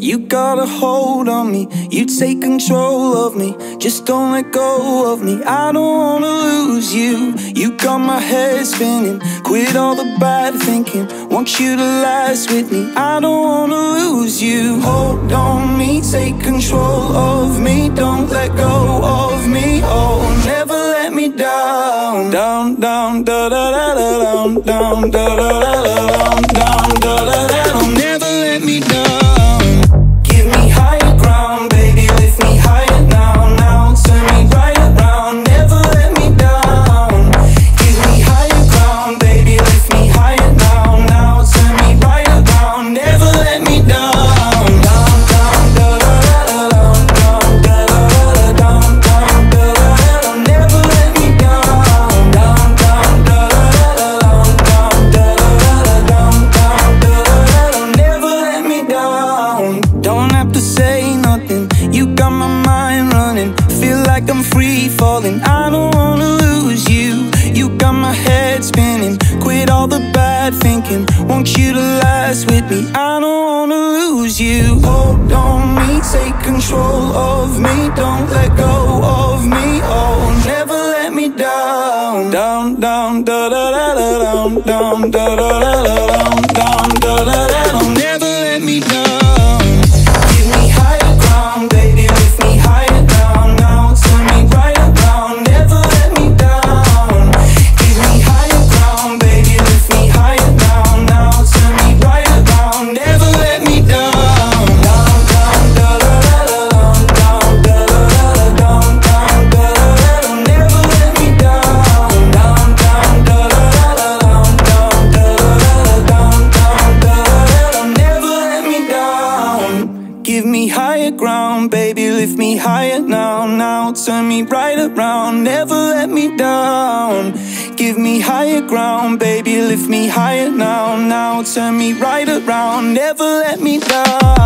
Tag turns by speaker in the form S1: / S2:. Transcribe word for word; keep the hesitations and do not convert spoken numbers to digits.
S1: You got a hold on me, you take control of me. Just don't let go of me, I don't wanna lose you. You got my head spinning, quit all the bad thinking. Want you to last with me, I don't wanna lose you. Hold on me, take control of me. Don't let go of me, oh, never let me down. Down, down, da da da da, down, down, da da da da, down, down, da da da da. Never let me down. I'm free falling, I don't wanna lose you. You got my head spinning, quit all the bad thinking. Want you to last with me, I don't wanna lose you. Hold on me, take control of me. Don't let go of me, oh, never let me down. Down, down, da da da da, down, down, da da da da, down, down, da da da da. Never let me down. Give me higher ground, baby, lift me higher down now. Turn me right around, never let me down. Give me higher ground, baby, lift me higher down now. Turn me right around, never let me down. Down, down, da da da da, down, down, da da da da, down, down, da da da da. Never let me down. Down, down, da da da da, down, down, da da da da, down, down, da da da da. Never let me down. Give me higher ground, baby, lift me higher now, now. Turn me right around, never let me down. Give me higher ground, baby, lift me higher now, now. Turn me right around, never let me down.